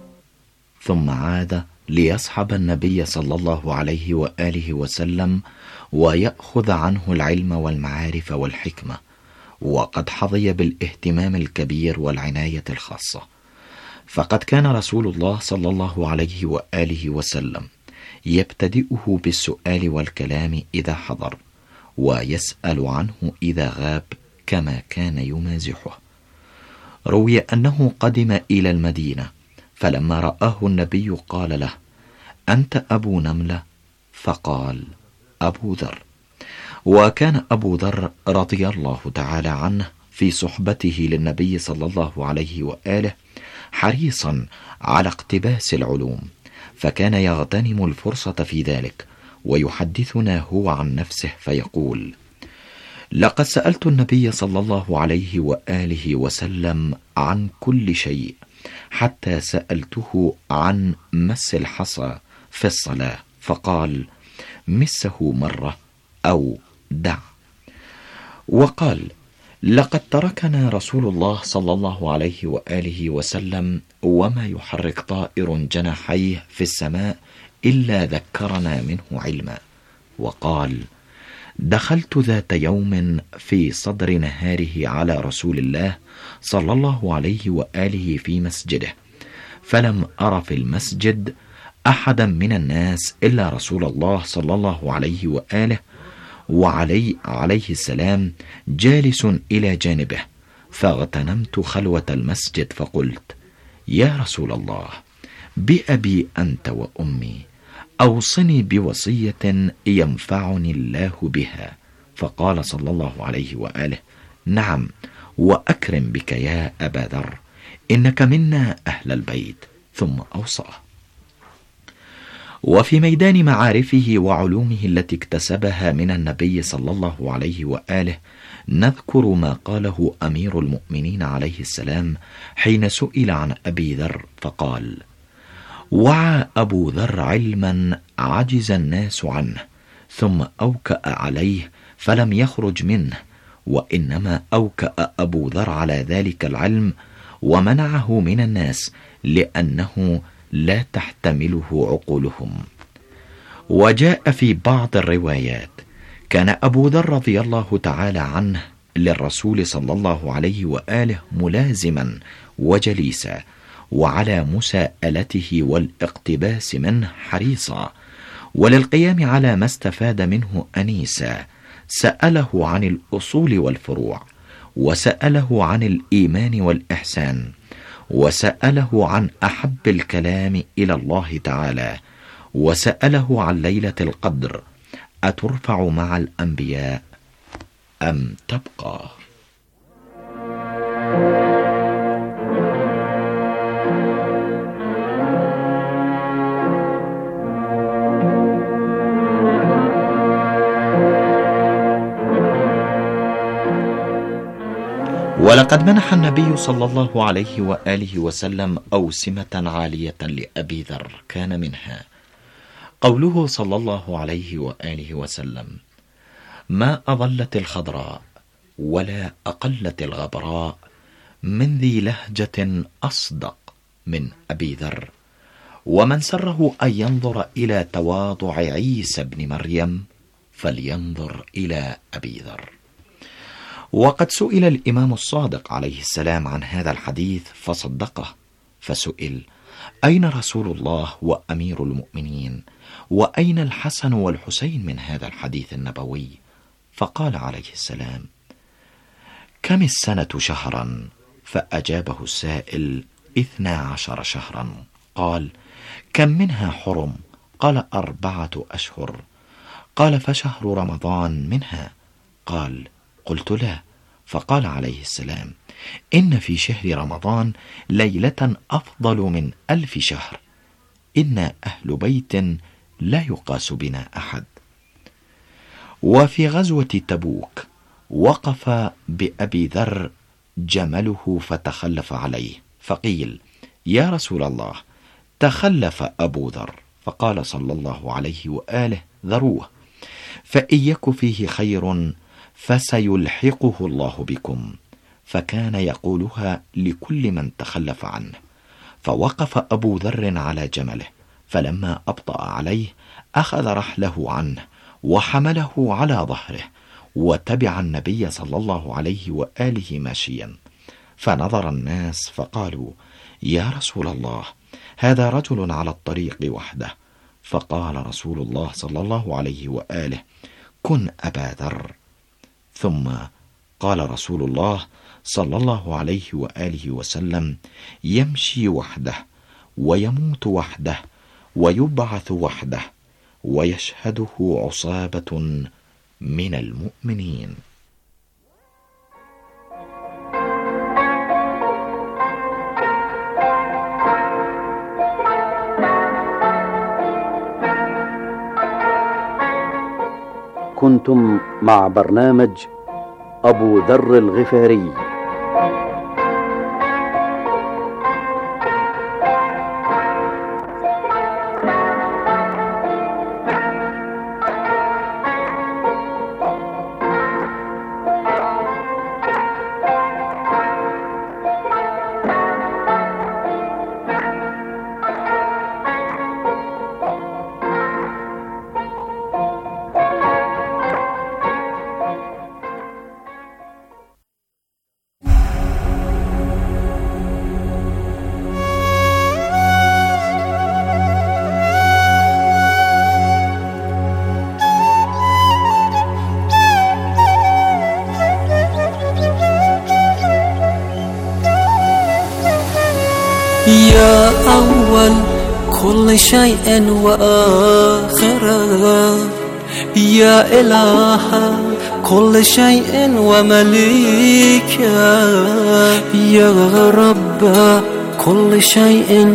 ثم عاد ليصحب النبي صلى الله عليه وآله وسلم ويأخذ عنه العلم والمعارف والحكمة، وقد حظي بالاهتمام الكبير والعناية الخاصة. فقد كان رسول الله صلى الله عليه وآله وسلم يبتدئه بالسؤال والكلام إذا حضر، ويسأل عنه إذا غاب، كما كان يمازحه. روي أنه قدم إلى المدينة، فلما رآه النبي قال له: أنت أبو نملة؟ فقال: أبو ذر. وكان أبو ذر رضي الله تعالى عنه في صحبته للنبي صلى الله عليه وآله حريصا على اقتباس العلوم، فكان يغتنم الفرصة في ذلك، ويحدثنا هو عن نفسه فيقول: لقد سألت النبي صلى الله عليه وآله وسلم عن كل شيء، حتى سألته عن مس الحصى في الصلاة، فقال: مسه مرة أو دع. وقال: لقد تركنا رسول الله صلى الله عليه وآله وسلم وما يحرك طائر جناحيه في السماء إلا ذكرنا منه علما. وقال: دخلت ذات يوم في صدر نهاره على رسول الله صلى الله عليه وآله في مسجده، فلم أر في المسجد أحدا من الناس إلا رسول الله صلى الله عليه وآله وعلي عليه السلام جالس إلى جانبه، فاغتنمت خلوة المسجد فقلت: يا رسول الله، بأبي أنت وأمي، أوصني بوصية ينفعني الله بها. فقال صلى الله عليه وآله: نعم، وأكرم بك يا أبا ذر، إنك منا أهل البيت. ثم أوصاه. وفي ميدان معارفه وعلومه التي اكتسبها من النبي صلى الله عليه وآله نذكر ما قاله أمير المؤمنين عليه السلام حين سئل عن أبي ذر فقال: وعى أبو ذر علما عجز الناس عنه، ثم أوكأ عليه فلم يخرج منه، وإنما أوكأ أبو ذر على ذلك العلم ومنعه من الناس لأنه لا تحتمله عقولهم. وجاء في بعض الروايات: كان أبو ذر رضي الله تعالى عنه للرسول صلى الله عليه وآله ملازما وجليسا، وعلى مساءلته والاقتباس منه حريصا، وللقيام على ما استفاد منه أنيسا. سأله عن الأصول والفروع، وسأله عن الإيمان والإحسان، وسأله عن أحب الكلام إلى الله تعالى، وسأله عن ليلة القدر أترفع مع الأنبياء أم تبقى؟ ولقد منح النبي صلى الله عليه وآله وسلم أوسمة عالية لأبي ذر، كان منها قوله صلى الله عليه وآله وسلم: ما أضلت الخضراء ولا أقلت الغبراء من ذي لهجة أصدق من أبي ذر. ومن سره أن ينظر إلى تواضع عيسى بن مريم فلينظر إلى أبي ذر. وقد سئل الإمام الصادق عليه السلام عن هذا الحديث فصدقه، فسئل: أين رسول الله وأمير المؤمنين؟ وأين الحسن والحسين من هذا الحديث النبوي؟ فقال عليه السلام: كم السنة شهرا؟ فأجابه السائل: اثنا عشر شهرا. قال: كم منها حرم؟ قال: أربعة أشهر. قال: فشهر رمضان منها؟ قال: قلت لا. فقال عليه السلام: إن في شهر رمضان ليلة أفضل من ألف شهر، إنا أهل بيت لا يقاس بنا أحد. وفي غزوة تبوك وقف بأبي ذر جمله فتخلف عليه، فقيل: يا رسول الله، تخلف أبو ذر. فقال صلى الله عليه وآله: ذروه، فإن يك فيه خير فسيلحقه الله بكم. فكان يقولها لكل من تخلف عنه. فوقف أبو ذر على جمله، فلما أبطأ عليه أخذ رحله عنه وحمله على ظهره، وتبع النبي صلى الله عليه وآله ماشيا. فنظر الناس فقالوا: يا رسول الله، هذا رجل على الطريق وحده. فقال رسول الله صلى الله عليه وآله: كن أبا ذر. ثم قال رسول الله صلى الله عليه وآله وسلم: يمشي وحده ويموت وحده ويبعث وحده ويشهده عصابة من المؤمنين. كنتم مع برنامج أبو ذر الغفاري. يا أول كل شيء وآخره، يا إله كل شيء ومليكه، يا رب كل شيء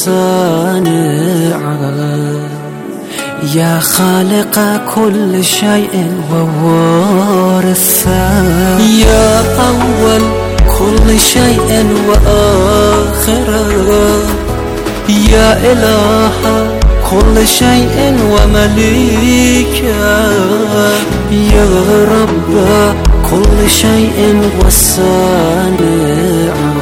وصانعه، يا خالق كل شيء ووارثه، يا أول كل شيء وآخره، يا إله كل شيء ومليكه، يا رب كل شيء وصانعه،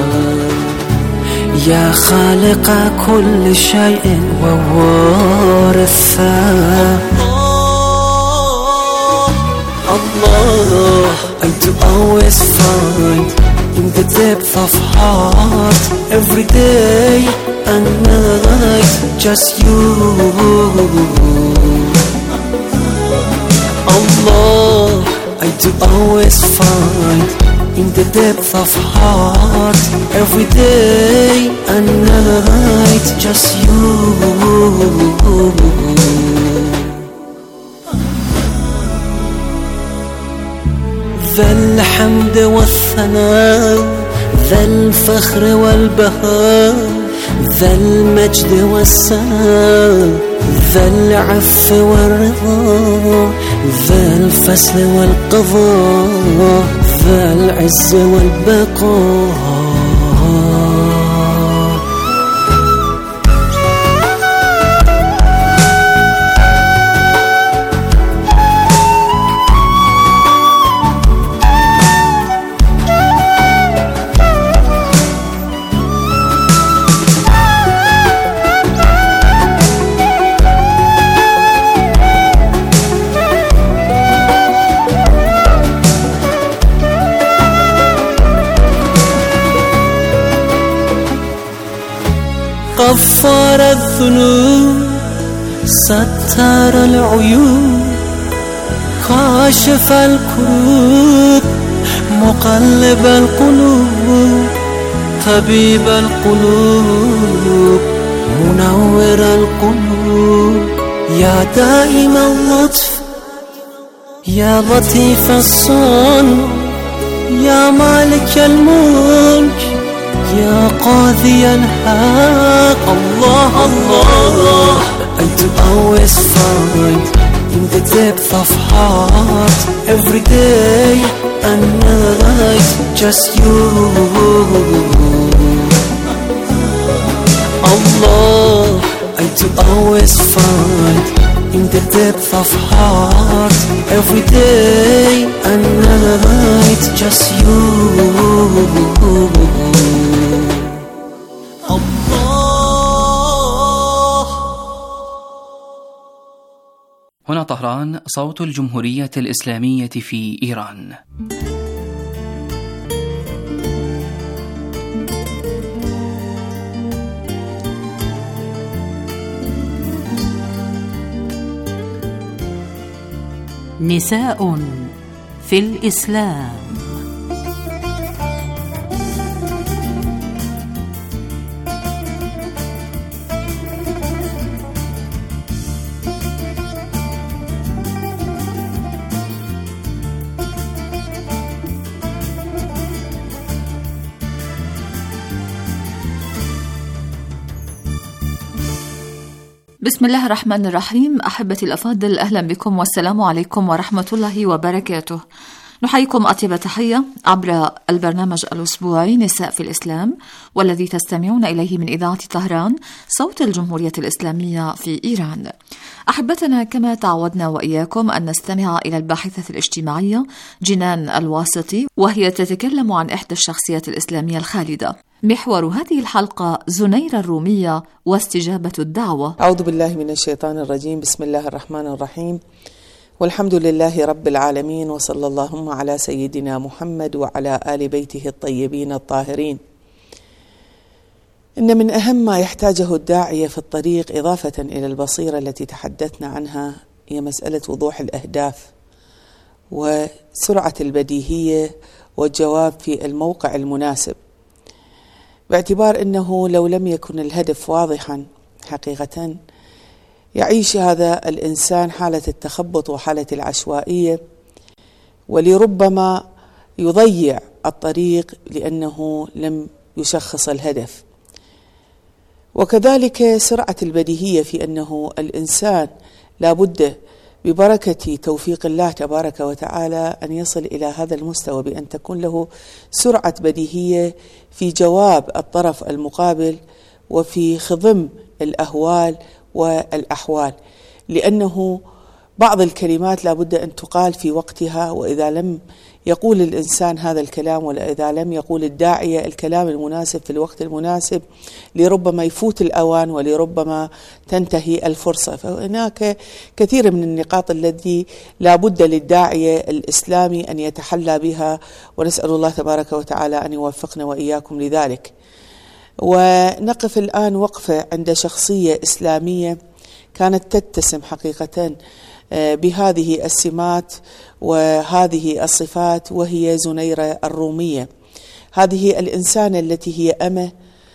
يا خالق كل شيء ووارثه. Allah, I do always find in the depth of heart, every day and night, just you. Allah, I do always find in the depth of heart, every day and night, just you. ذا الحمد والثناء، ذا الفخر والبهاء، ذا المجد والسناء، ذا العفو والرضا، ذا الفصل والقضاء، ذا العز والبقاء. غفار الذنوب، ستار العيوب، كاشف الكروب، مقلب القلوب، طبيب القلوب، منور القلوب، يا دائم اللطف، يا لطيف الصنع، يا مالك الملك، يا قاضي الحق. Allah, Allah, I do always find in the depth of heart, every day and night, just you. Allah, I do always find in the depth of heart, every day and night, just you. هنا طهران، صوت الجمهورية الإسلامية في إيران. نساء في الإسلام. بسم الله الرحمن الرحيم. أحبتي الأفاضل، أهلا بكم والسلام عليكم ورحمة الله وبركاته. نحييكم أطيب تحية عبر البرنامج الأسبوعي نساء في الإسلام، والذي تستمعون إليه من إذاعة طهران، صوت الجمهورية الإسلامية في إيران. أحبتنا، كما تعودنا وإياكم أن نستمع إلى الباحثة الاجتماعية جنان الواسطي، وهي تتكلم عن إحدى الشخصيات الإسلامية الخالدة. محور هذه الحلقة زنيرة الرومية واستجابة الدعوة. أعوذ بالله من الشيطان الرجيم. بسم الله الرحمن الرحيم، والحمد لله رب العالمين، وصلى اللهم على سيدنا محمد وعلى آل بيته الطيبين الطاهرين. إن من أهم ما يحتاجه الداعية في الطريق، إضافة إلى البصيرة التي تحدثنا عنها، هي مسألة وضوح الأهداف وسرعة البديهية والجواب في الموقع المناسب، باعتبار أنه لو لم يكن الهدف واضحا حقيقة يعيش هذا الإنسان حالة التخبط وحالة العشوائية، ولربما يضيع الطريق لأنه لم يشخص الهدف. وكذلك سرعة البديهية في أنه الإنسان لا بد ببركة توفيق الله تبارك وتعالى أن يصل إلى هذا المستوى، بأن تكون له سرعة بديهية في جواب الطرف المقابل وفي خضم الأهوال والأحوال، لأنه بعض الكلمات لا بد أن تقال في وقتها، وإذا لم يقول الإنسان هذا الكلام، وإذا لم يقول الداعية الكلام المناسب في الوقت المناسب لربما يفوت الأوان ولربما تنتهي الفرصة. فهناك كثير من النقاط التي لا بد للداعية الإسلامي أن يتحلى بها، ونسأل الله تبارك وتعالى أن يوفقنا وإياكم لذلك. ونقف الآن وقفة عند شخصية إسلامية كانت تتسم حقيقة بهذه السمات وهذه الصفات، وهي زنيرة الرومية. هذه الإنسانة التي هي أمة،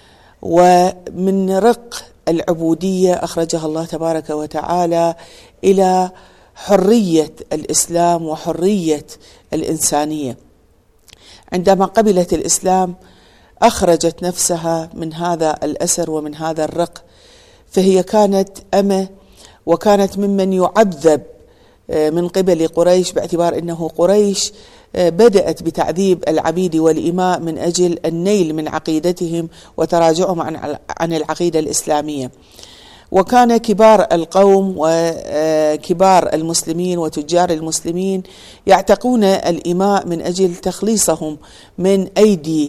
ومن رق العبودية أخرجها الله تبارك وتعالى إلى حرية الإسلام وحرية الإنسانية. عندما قبلت الإسلام أخرجت نفسها من هذا الأسر ومن هذا الرق، فهي كانت أمة وكانت ممن يعذب من قبل قريش، باعتبار أنه قريش بدأت بتعذيب العبيد والإماء من أجل النيل من عقيدتهم وتراجعهم عن العقيدة الإسلامية. وكان كبار القوم وكبار المسلمين وتجار المسلمين يعتقون الإماء من أجل تخليصهم من أيدي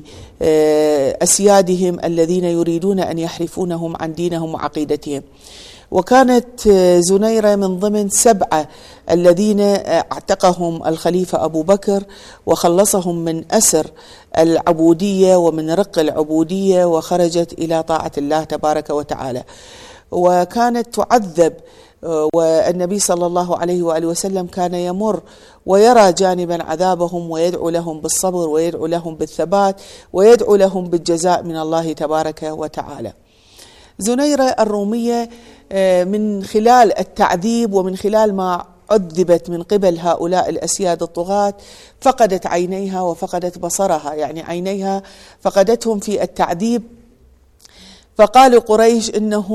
أسيادهم الذين يريدون أن يحرفونهم عن دينهم وعقيدتهم. وكانت زنيرة من ضمن سبعة الذين اعتقهم الخليفة أبو بكر وخلصهم من أسر العبودية ومن رق العبودية، وخرجت إلى طاعة الله تبارك وتعالى. وكانت تعذب، والنبي صلى الله عليه وآله وسلم كان يمر ويرى جانبا عذابهم ويدعو لهم بالصبر ويدعو لهم بالثبات ويدعو لهم بالجزاء من الله تبارك وتعالى. زنيرة الرومية من خلال التعذيب ومن خلال ما عذبت من قبل هؤلاء الأسياد الطغاة فقدت عينيها وفقدت بصرها، يعني عينيها فقدتهم في التعذيب. فقال قريش إنه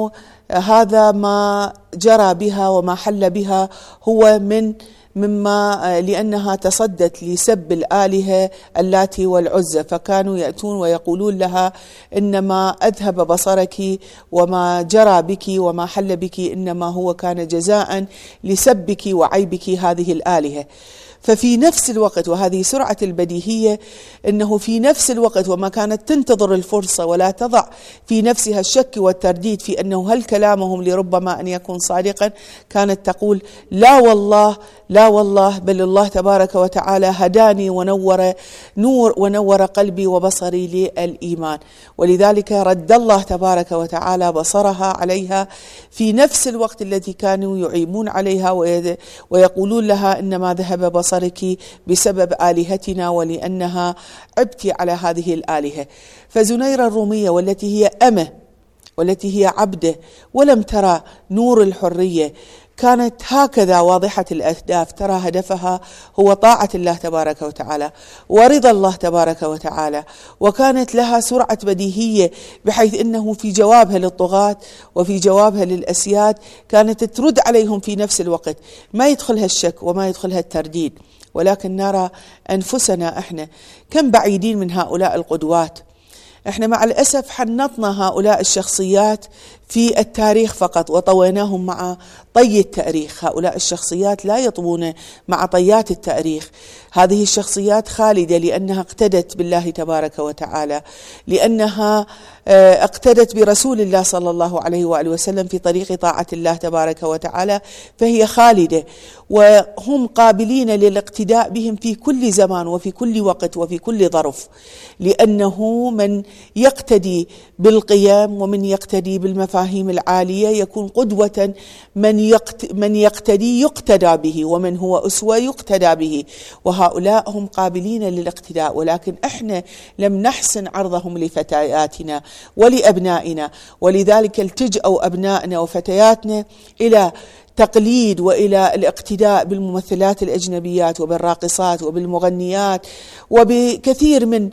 هذا ما جرى بها وما حل بها هو من مما لأنها تصدت لسب الآلهة اللاتي والعزى، فكانوا يأتون ويقولون لها إنما أذهب بصرك وما جرى بك وما حل بك إنما هو كان جزاء لسبك وعيبك هذه الآلهة. ففي نفس الوقت، وهذه سرعة البديهية، أنه في نفس الوقت وما كانت تنتظر الفرصة ولا تضع في نفسها الشك والترديد في أنه هل كلامهم لربما أن يكون صادقا، كانت تقول لا والله لا والله، بل الله تبارك وتعالى هداني ونور نور ونور قلبي وبصري للإيمان. ولذلك رد الله تبارك وتعالى بصرها عليها في نفس الوقت الذي كانوا يعيبون عليها ويقولون لها إنما ذهب بصرك بسبب آلهتنا ولأنها عبت على هذه الآلهة. فزنيرة الرومية والتي هي أمة والتي هي عبدة ولم ترى نور الحرية كانت هكذا واضحة الأهداف، ترى هدفها هو طاعة الله تبارك وتعالى ورضا الله تبارك وتعالى، وكانت لها سرعة بديهية بحيث أنه في جوابها للطغاة وفي جوابها للأسياد كانت ترد عليهم في نفس الوقت، ما يدخلها الشك وما يدخلها الترديد. ولكن نرى أنفسنا إحنا كم بعيدين من هؤلاء القدوات. احنا مع الأسف حنطنا هؤلاء الشخصيات في التاريخ فقط وطويناهم مع طي التاريخ. هؤلاء الشخصيات لا يطوون مع طيات التاريخ. هذه الشخصيات خالدة لأنها اقتدت بالله تبارك وتعالى، لأنها اقتدت برسول الله صلى الله عليه وآله وسلم في طريق طاعة الله تبارك وتعالى، فهي خالدة، وهم قابلين للاقتداء بهم في كل زمان وفي كل وقت وفي كل ظرف، لأنه من يقتدي بالقيم ومن يقتدي بالمفاهيم العالية يكون قدوة، من يقت من يقتدي يقتدى به، ومن هو أسوة يقتدى به، وهؤلاء هم قابلين للاقتداء. ولكن احنا لم نحسن عرضهم لفتياتنا ولأبنائنا، ولذلك التجأوا أبنائنا وفتياتنا إلى تقليد وإلى الاقتداء بالممثلات الأجنبيات وبالراقصات وبالمغنيات وبكثير من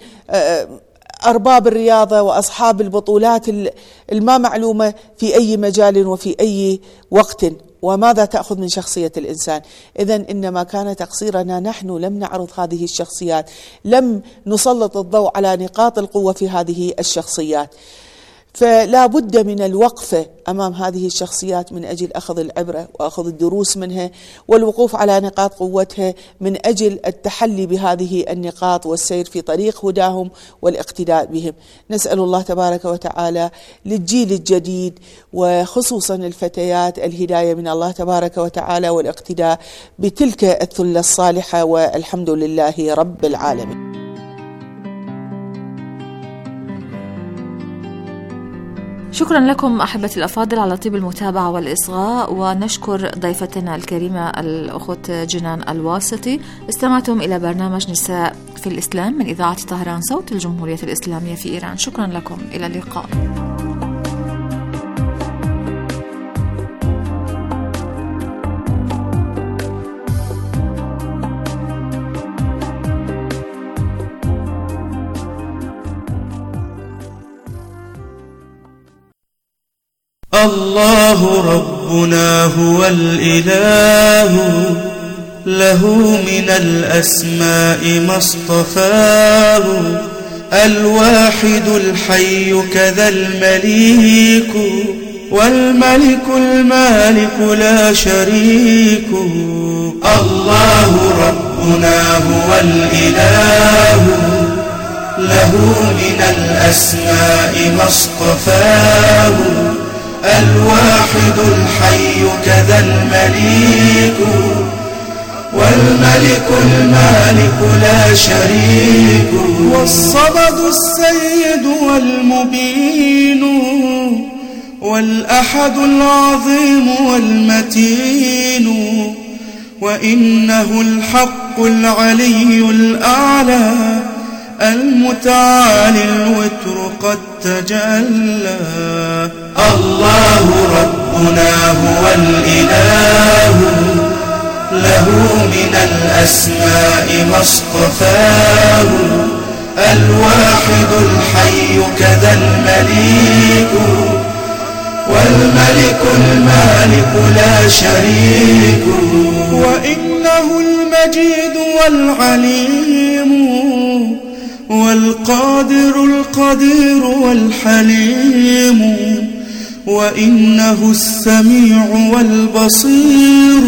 أرباب الرياضة وأصحاب البطولات الما معلومة في أي مجال وفي أي وقت. وماذا تأخذ من شخصية الإنسان؟ إذن إنما كان تقصيرنا نحن، لم نعرض هذه الشخصيات، لم نسلط الضوء على نقاط القوة في هذه الشخصيات. فلا بد من الوقفة أمام هذه الشخصيات من أجل أخذ العبرة وأخذ الدروس منها، والوقوف على نقاط قوتها من أجل التحلي بهذه النقاط والسير في طريق هداهم والاقتداء بهم. نسأل الله تبارك وتعالى للجيل الجديد وخصوصا الفتيات الهداية من الله تبارك وتعالى والاقتداء بتلك الثلة الصالحة، والحمد لله رب العالمين. شكرا لكم أحبتي الأفاضل على طيب المتابعة والإصغاء، ونشكر ضيفتنا الكريمة الأخت جنان الواسطي. استمعتم إلى برنامج نساء في الإسلام من إذاعة طهران صوت الجمهورية الإسلامية في إيران. شكرا لكم، إلى اللقاء. الله ربنا هو الإله، له من الأسماء ما اصطفاه، الواحد الحي كذا المليك، والملك المالك لا شريك. الله ربنا هو الإله، له من الأسماء ما اصطفاه، الواحد الحي كذا المليك، والملك المالك لا شريك. والصمد السيد والمبين، والأحد العظيم والمتين، وإنه الحق العلي الأعلى، المتعالي الوتر قد تجلى. الله ربنا هو الإله، له من الأسماء ما اصطفاه، الواحد الحي كذا المليك، والملك المالك لا شريك. وإنه المجيد والعليم، والقادر القدير والحليم، وإنه السميع والبصير،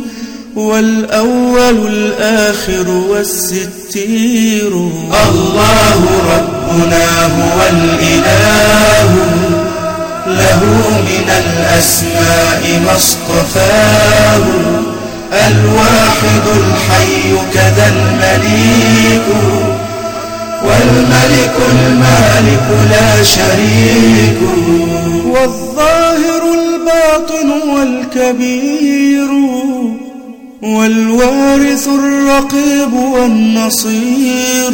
والأول الآخر والستير. الله ربنا هو الإله، له من الأسماء ما اصطفاه، الواحد الحي كذا المليك، والملك المالك لا شريك. والظاهر الباطن والكبير، والوارث الرقيب والنصير،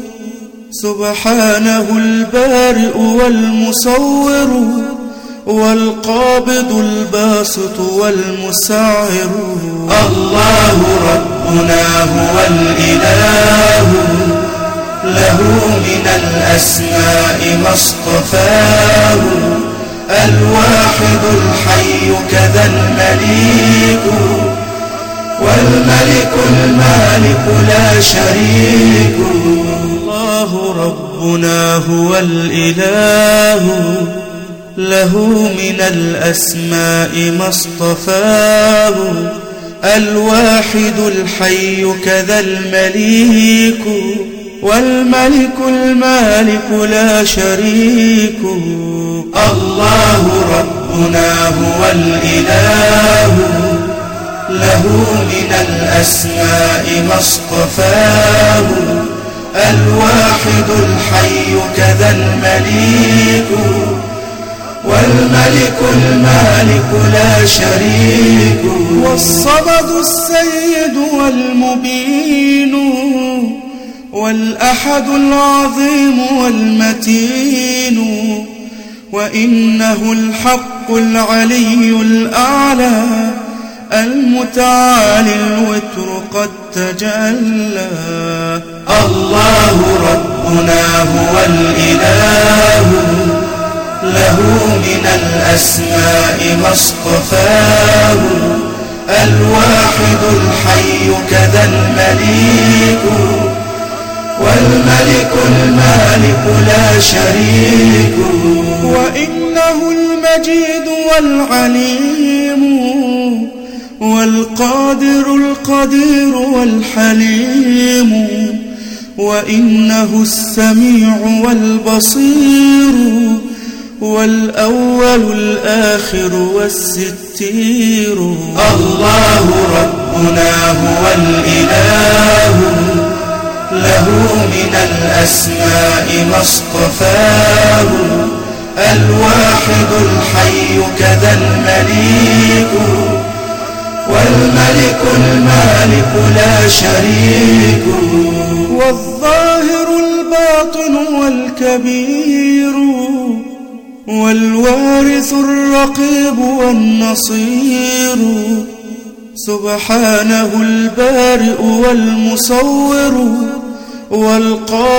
سبحانه البارئ والمصور، والقابض الباسط والمسعر. الله ربنا هو الإله، له من الأسماء ما اصطفاه، الواحد الحي كذا المليك، والملك المالك لا شريك. الله ربنا هو الإله، له من الأسماء ما اصطفاه، الواحد الحي كذا المليك، والملك المالك لا شريك. الله ربنا هو الإله، له من الأسماء ما اصطفاه، الواحد الحي كذا المليك، والملك المالك لا شريك. والصمد السيد والمبين، والأحد العظيم والمتين، وإنه الحق العلي الأعلى، المتعالي الوتر قد تجلى. الله ربنا هو الإله، له من الأسماء ما اصطفاه، الواحد الحي كذا المليك، والملك المالك لا شريك وإنه المجيد والعليم والقادر القدير والحليم وإنه السميع والبصير والأول الآخر والستير. الله ربنا هو الإله له من الأسماء ما اصطفاه الواحد الحي كذا المليك والملك المالك لا شريك والظاهر الباطن والكبير والوارث الرقيب والنصير سبحانه البارئ والمصور والقادر